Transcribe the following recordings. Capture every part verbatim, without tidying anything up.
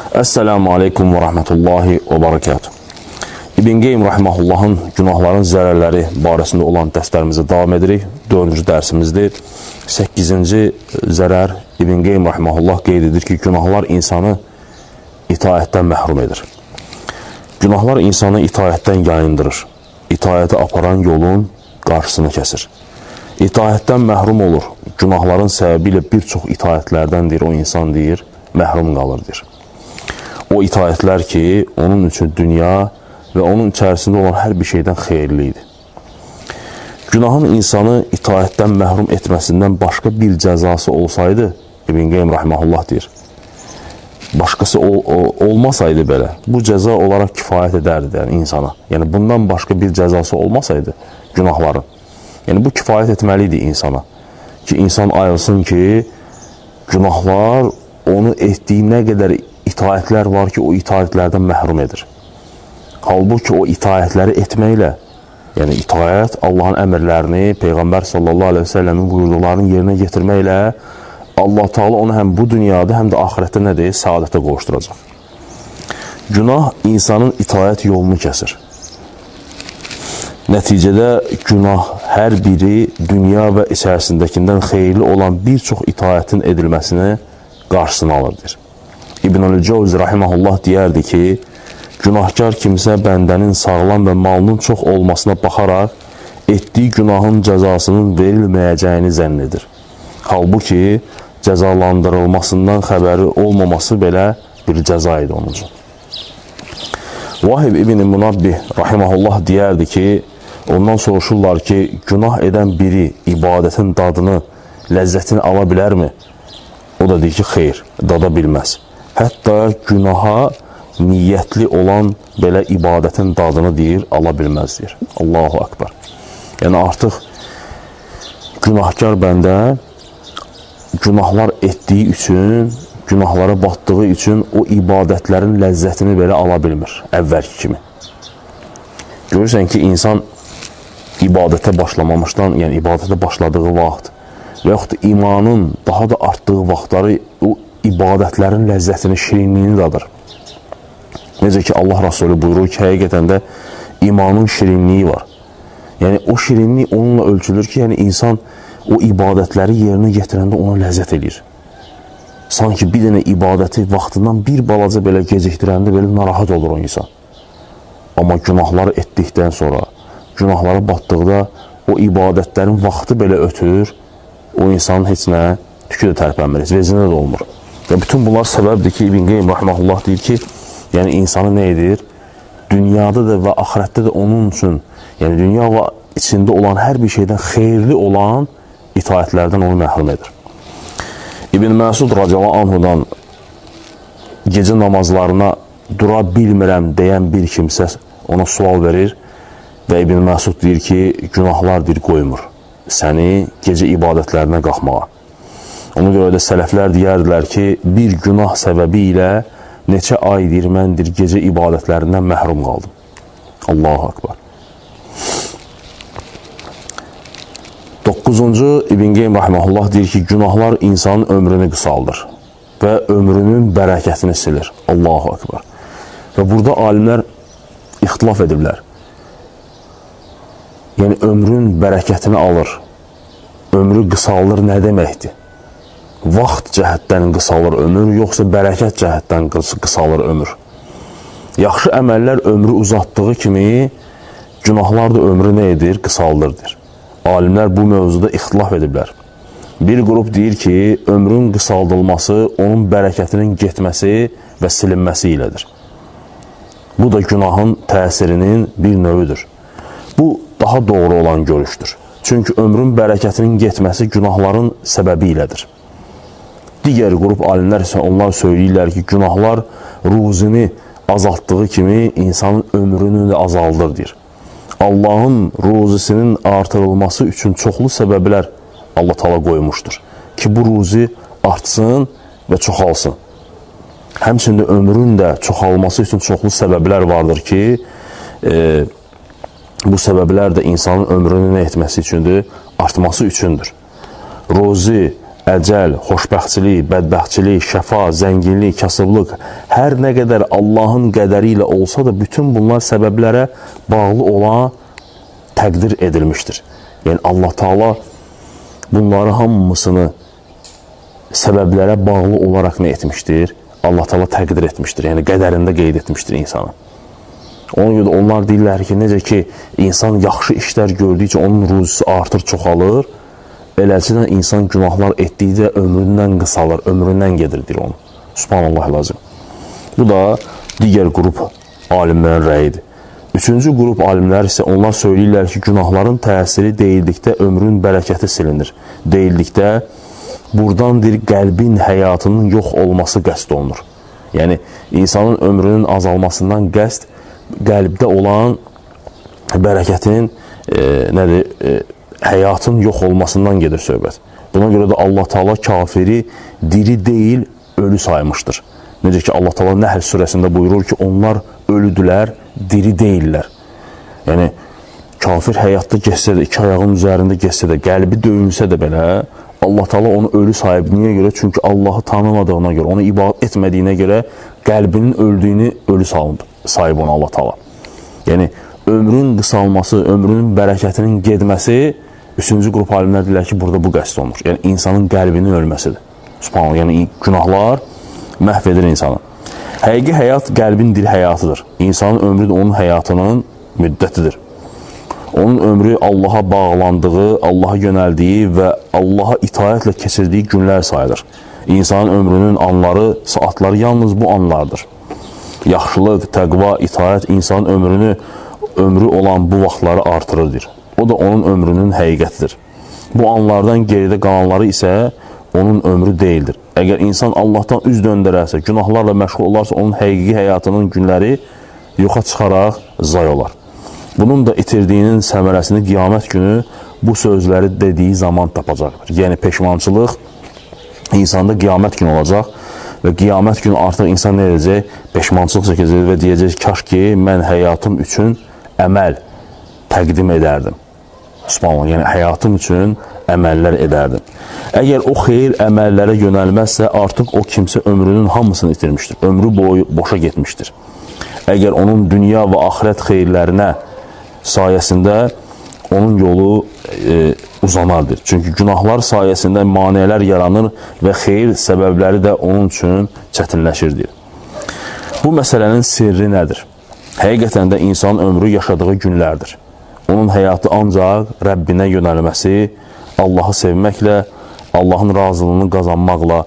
Esselamu aleykum və rəhmətullahi və barakatuh. İbn Qeym Rəhiməhullahın günahların zərərləri barəsində olan dərslərimizə davam edirik. Dördüncü dərsimizdir. səkkizinci zərər İbn Qeym Rəhiməhullah qeyd edir ki, günahlar insanı itaətdən məhrum edir. Günahlar insanı itaətdən yayındırır. İtaəti aparan yolun qarşısını kəsir. İtaətdən məhrum olur. Günahların səbəbi ilə bir çox itaətlərdən deyir, o insan deyir, məhrum qalır deyir. O itaətlər ki, onun üçün dünya və onun içərisində olan hər bir şeydən xeyirli idi. Günahın insanı itaətdən məhrum etməsindən başqa bir cəzası olsaydı, İbn Qeym Rəhiməhullah deyir, başqası ol, ol, olmasaydı belə, bu cəza olaraq kifayət edərdi yəni insana. Yəni, bundan başqa bir cəzası olmasaydı günahların, yəni bu kifayət etməli idi insana. Ki, insan ayılsın ki, günahlar onu etdiyi nə qədər itaətlər var ki, o itaətlərdən məhrum edir. Halbuki o itaətləri etməklə, yəni itaət Allahın əmrlərini, Peyğəmbər sallallahu aleyhi ve sellemin buyurduqlarını yerinə getirməklə Allah Teala onu həm bu dünyada, həm də ahirətdə nə deyir? Saadətə qovuşduracaq. Günah insanın itaət yolunu kəsir. Nəticədə günah hər biri dünya və içərisindəkindən xeyirli olan bir çox itaətin edilməsini qarşısını alırdır. İbn-i Cəvzi Rəhiməhullah deyərdi ki, günahkar kimsə bəndənin sağlam və malının çox olmasına baxaraq, etdiyi günahın cəzasının verilməyəcəyini zənn edir. Halbuki, cəzalandırılmasından xəbəri olmaması belə bir cəza idi onun üçün. Vahib İbn-i Munabbih Rəhiməhullah deyərdi ki, ondan soruşurlar ki, günah edən biri ibadətin dadını, ləzzətini ala bilərmi? O da deyir ki, xeyr, dada bilməz. Hətta günaha niyyətli olan belə ibadətin dadını deyir, ala bilməz deyir. Allahu Akbar. Yəni artıq günahkar bəndə günahlar etdiyi üçün, günahlara batdığı üçün o ibadətlərin ləzzətini belə ala bilmir, əvvəlki kimi. Görürsən ki, insan ibadətə başlamamışdan, yəni ibadətə başladığı vaxt və yaxud da imanın daha da artdığı vaxtları o ibadətlərin ləzzətini, şirinliyini dadır. Necə ki, Allah Rasulü buyurur ki, həqiqətən də imanın şirinliyi var. Yəni, o şirinlik onunla ölçülür ki, yəni insan o ibadətləri yerinə getirəndə ona ləzzət edir. Sanki bir dənə ibadəti vaxtından bir balaca belə gecikdirəndə belə narahat olur o insan. Amma günahları etdikdən sonra, günahlara batdıqda o ibadətlərin vaxtı belə ötür, o insanın heç nə tükü də tərpənmir, vecinə də olmur. Və bütün bunlar səbəbdir ki, İbn Qeym Rəhiməhullah deyir ki, yəni insanı nə edir? Dünyada da və axirətdə də onun üçün, yəni dünya və içində olan hər bir şeydən xeyirli olan itaətlərdən onu məhrum edir. İbn Məsud radiyallahu anhudan gecə namazlarına dura bilmirəm deyən bir kimsə ona sual verir və İbn Məsud deyir ki, günahlar deyir, qoymur səni gecə ibadətlərinə qalxmağa. Ona görə də sələflər deyərdilər ki, bir günah səbəbi ilə neçə ay deyir, mən deyir, gecə ibadətlərindən məhrum qaldım. Allahu Akbar. doqquzuncu İbn Qeym Rəhiməhullah deyir ki, günahlar insanın ömrünü qısaldır və ömrünün bərəkətini silir. Allahu Akbar. Və burada alimlər ixtilaf ediblər. Yəni, ömrün bərəkətini alır. Ömrü qısalır nə deməkdir? Vaxt cəhətdən qısalır ömür, yoxsa bərəkət cəhətdən qısalır ömür? Yaxşı əməllər ömrü uzatdığı kimi, günahlar da ömrü nə edir? Qısaldırdır. Alimlər bu mövzuda ixtilaf ediblər. Bir qrup deyir ki, ömrün qısaldılması, onun bərəkətinin getməsi və silinməsi ilədir. Bu da günahın təsirinin bir növüdür. Bu, daha doğru olan görüşdür. Çünki ömrün bərəkətinin getməsi günahların səbəbi ilədir. Digər qrup alimlər isə onlar söyləyirlər ki, günahlar ruzini azaltdığı kimi insanın ömrünü də azaldır, deyir. Allahın ruzisinin artırılması üçün çoxlu səbəblər Allah Teala qoymuşdur ki, bu ruzi artsın və çoxalsın. Həmçində ömrün də çoxalması üçün çoxlu səbəblər vardır ki, e, bu səbəblər də insanın ömrünü nə etməsi üçündür? Artması üçündür. Ruzi əcəl, xoşbəxtçilik, bədbəxtçilik, şəfa, zənginlik, kasıblıq, hər nə qədər Allahın qədəri ilə olsa da, bütün bunlar səbəblərə bağlı olan təqdir edilmişdir. Yəni, Allah Taala bunları hamısını səbəblərə bağlı olaraq nə etmişdir? Allah Taala təqdir etmişdir, yəni qədərində qeyd etmişdir insanı. Ona görə onlar deyirlər ki, necə ki, insan yaxşı işlər gördükcə onun ruzisi artır, çoxalır, eləcədən insan günahlar etdikcə ömründən qısalır, ömründən gedir, deyir onu. Subhanallah lazım. Bu da digər qrup alimlərin rəyidir. Üçüncü qrup alimlər isə onlar söyləyirlər ki, günahların təsiri deyildikdə ömrün bərəkəti silinir. Deyildikdə buradan deyir, qəlbin həyatının yox olması qəsd olunur. Yəni, insanın ömrünün azalmasından qəsd qəlbdə olan bərəkətin e, nədir, e, həyatın yox olmasından gedir söhbət. Buna görə də Allah Taala kafiri diri deyil, ölü saymışdır. Necə ki, Allah Taala Nəhl surəsində buyurur ki, onlar ölüdülər, diri deyillər. Yəni, kafir həyatda geçsə də, iki ayağın üzərində geçsə də, qəlbi döyünsə də belə, Allah Taala onu ölü sayıb. Niyə görə? Çünki Allahı tanımadığına görə, onu ibadət etmədiyinə görə qəlbinin öldüyünü ölü sayıb ona Allah Taala. Yəni, ömrün qısalması, ömrünün bərəkətinin gedməsi, üçüncü qrup alimlər deyirlər ki, burada bu qəsd olunur. Yəni, insanın qəlbinin ölməsidir. Subhanallah, yəni günahlar məhv edir insanı. Həqiqi həyat qəlbin dil həyatıdır. İnsanın ömrü də onun həyatının müddətidir. Onun ömrü Allaha bağlandığı, Allaha yönəldiyi və Allaha itaətlə keçirdiyi günlər sayılır. İnsanın ömrünün anları, saatları yalnız bu anlardır. Yaxşılıq, təqva, itaət insanın ömrünü, ömrü olan bu vaxtları artırır. O da onun ömrünün həqiqətidir. Bu anlardan geridə qalanları isə onun ömrü deyildir. Əgər insan Allahdan üz döndərərsə, günahlarla məşğul olarsa, onun həqiqi həyatının günləri yoxa çıxaraq zay olar. Bunun da itirdiyinin səmərəsini qiyamət günü bu sözləri dediyi zaman tapacaqdır. Yəni, peşmançılıq insanda qiyamət günü olacaq və qiyamət günü artıq insan nə edəcək? Peşmançılıq çəkəcək və deyəcək, kaş ki, mən həyatım üçün əməl təqdim edərdim. Subhanallah, yəni həyatım üçün əməllər edərdim. Əgər o xeyir əməllərə yönəlməzsə, artıq o kimsə ömrünün hamısını itirmişdir. Ömrü boyu boşa getmişdir. Əgər onun dünya və axirət xeyirlərinə sayəsində onun yolu e, uzanardır. Çünki günahlar sayəsində maneələr yaranır və xeyir səbəbləri də onun üçün çətinləşirdir. Bu məsələnin sirri nədir? Həqiqətən də insanın ömrü yaşadığı günlərdir. Onun həyatı ancaq Rəbbinə yönəlməsi, Allahı sevməklə, Allahın razılığını qazanmaqla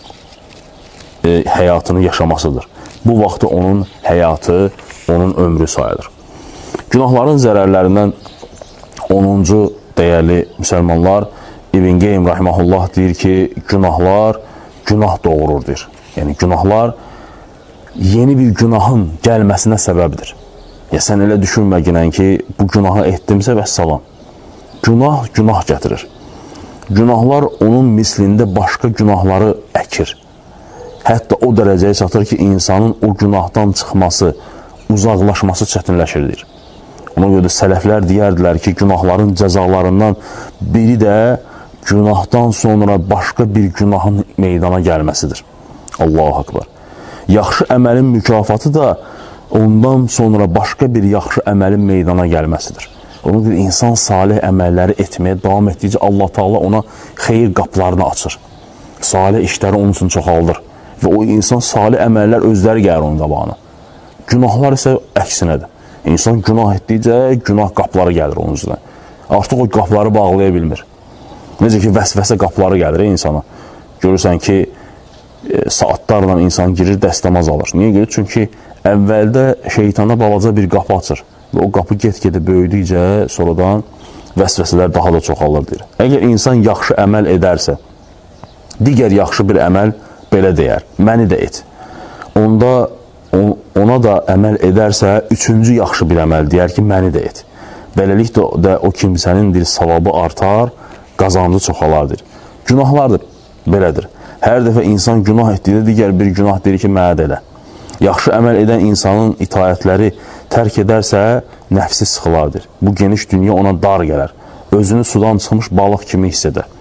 e, həyatını yaşamasıdır. Bu vaxtda onun həyatı, onun ömrü sayılır. Günahların zərərlərindən onuncu dəyərli müsəlmanlar İbn Qeym rahimehullah deyir ki, günahlar günah doğurur deyir. Yəni, günahlar yeni bir günahın gəlməsinə səbəbdir. Ya, sən elə düşünməginən ki, bu günahı etdimsə və salam. Günah, günah gətirir. Günahlar onun mislində başqa günahları əkir. Hətta o dərəcəyə çatır ki, insanın o günahdan çıxması, uzaqlaşması çətinləşirdir. Ona görə də sələflər deyərdilər ki, günahların cəzalarından biri də günahdan sonra başqa bir günahın meydana gəlməsidir. Allahu Akbar. Yaxşı əməlin mükafatı da ondan sonra başqa bir yaxşı əməlin meydana gəlməsidir. Ona görə insan salih əməlləri etməyə davam etdikcə Allah Taala ona xeyir qapılarını açır. Salih işləri onun üçün çoxaldır. Və o insan salih əməllər özləri gəlir onun qabağına. Günahlar isə əksinədir. İnsan günah etdikcə günah qapıları gəlir onun üzrə. Artıq o qapıları bağlaya bilmir. Necə ki, vəsvəsə qapıları gəlir insana. Görürsən ki, e, saatlarla insan girir, dəstəmaz alır. Niyə görə? Çünki əvvəldə şeytana balaca bir qapı açır. Və o qapı get-gedə böyüdükcə sonradan vəsvəsələr daha da çoxalır deyir. Əgər insan yaxşı əməl edərsə, digər yaxşı bir əməl belə deyər, məni də et. Onda ona da əməl edərsə, üçüncü yaxşı bir əməl deyər ki, məni də et. Beləliklə də o kimsənin dil savabı artar, qazancı çoxalardır. Günahlardır, belədir. Hər dəfə insan günah etdikdə digər bir günah deyir ki, mənə də elə. Yaxşı əməl edən insanın itaətləri tərk edərsə, nəfsi sıxılardır. Bu geniş dünya ona dar gələr. Özünü sudan çıxmış balıq kimi hiss edər.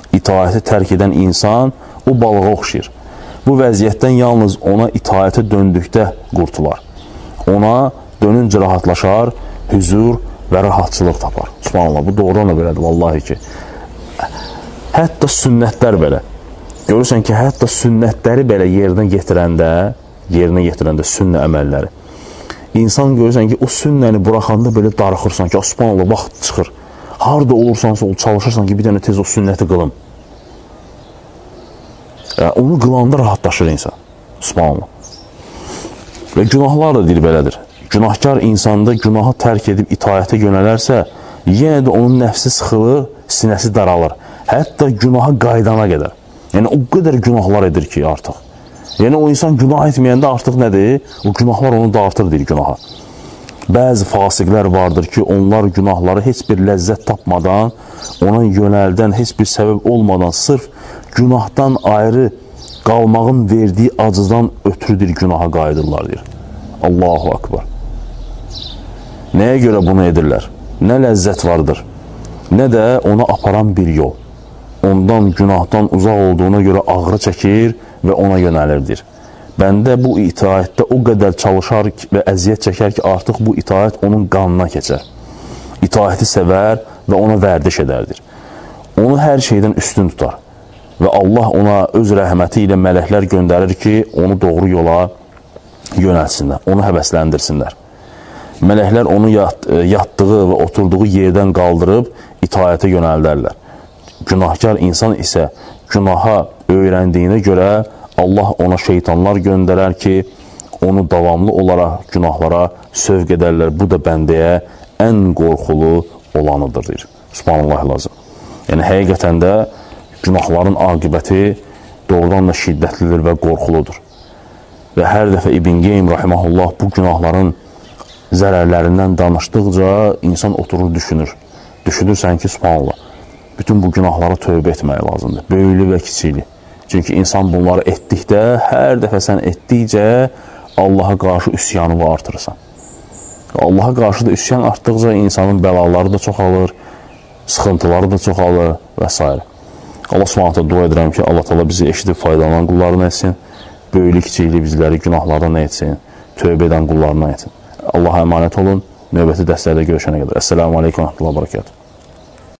İtaəti tərk edən insan o balığa oxşayır. Bu vəziyyətdən yalnız ona itaətə döndükdə qurtular. Ona dönüncə rahatlaşar, hüzur və rahatçılıq tapar. Subhanallah, bu doğrudan da belədir, vallahi ki. Hətta sünnətlər belə. Görürsən ki, hətta sünnətləri belə yerinə getirəndə, yerinə getirəndə sünnə əməlləri, İnsan görürsən ki, o sünnəni buraxanda belə darıxırsan ki, subhanallah, vaxt çıxır. Harada olursansa ol, çalışırsan ki, bir dənə tez o sünnəti qılım. Yəni, onu qılanda rahatlaşır insan. Subhanallah. Və günahlar da deyil belədir. Günahkar insanda günahı tərk edib itaətə yönələrsə, yenə də onun nəfsi sıxılır, sinəsi daralır. Hətta günaha qaydana qədər. Yəni, o qədər günahlar edir ki, artıq. Yəni, o insan günah etməyəndə artıq nədir? O günahlar onu dartır, deyir günaha. Bəzi fasiqlər vardır ki, onlar günahları heç bir ləzzət tapmadan, ona yönəldən heç bir səbəb olmadan, sırf günahdan ayrı qalmağın verdiyi acıdan ötürüdür günaha qayıdırlar, deyir. Allahu Akbar. Nəyə görə bunu edirlər? Nə ləzzət vardır, nə də ona aparan bir yol. Ondan, günahdan uzaq olduğuna görə ağrı çəkir və ona yönəlirdir. Bəndə bu itaətdə o qədər çalışar və əziyyət çəkər ki, artıq bu itaət onun qanına keçər. İtaəti sevər və ona vərdiş edərdir. Onu hər şeydən üstün tutar. Və Allah ona öz rəhməti ilə mələklər göndərir ki, onu doğru yola yönəlsinlər, onu həvəsləndirsinlər. Mələklər onu yat, yatdığı və oturduğu yerdən qaldırıb itaətə yönəldərlər. Günahkar insan isə günaha öyrəndiyinə görə Allah ona şeytanlar göndərər ki, onu davamlı olaraq günahlara sövq edərlər. Bu da bəndəyə ən qorxulu olanıdır, deyir. Subhanallah lazım. Yəni, həqiqətən də günahların aqibəti doğrudan da şiddətlidir və qorxuludur. Və hər dəfə İbn Qeym rahiməhullah bu günahların zərərlərindən danışdıqca insan oturur, düşünür. Düşünürsən ki, subhanallah, bütün bu günahlara tövbə etmək lazımdır. Böyüklü və kiçikli. Çünki insan bunları etdikdə, hər dəfə sən etdikcə Allaha qarşı üsyanını artırırsan. Allaha qarşı da üsyan artdıqca insanın bəlaları da çoxalır, sıxıntıları da çoxalır və s. Allah subhanətə dua edirəm ki, Allah təala bizi eşidib faydalanan qullarına etsin, böyüklü kiçikli bizləri günahlardan etsin, tövbə edən qullarına etsin. Allaha əmanət olun, növbəti dərslərdə görüşənə qədər. Əssəlamu aleykum və rəhmətullah və bərəkətuhu.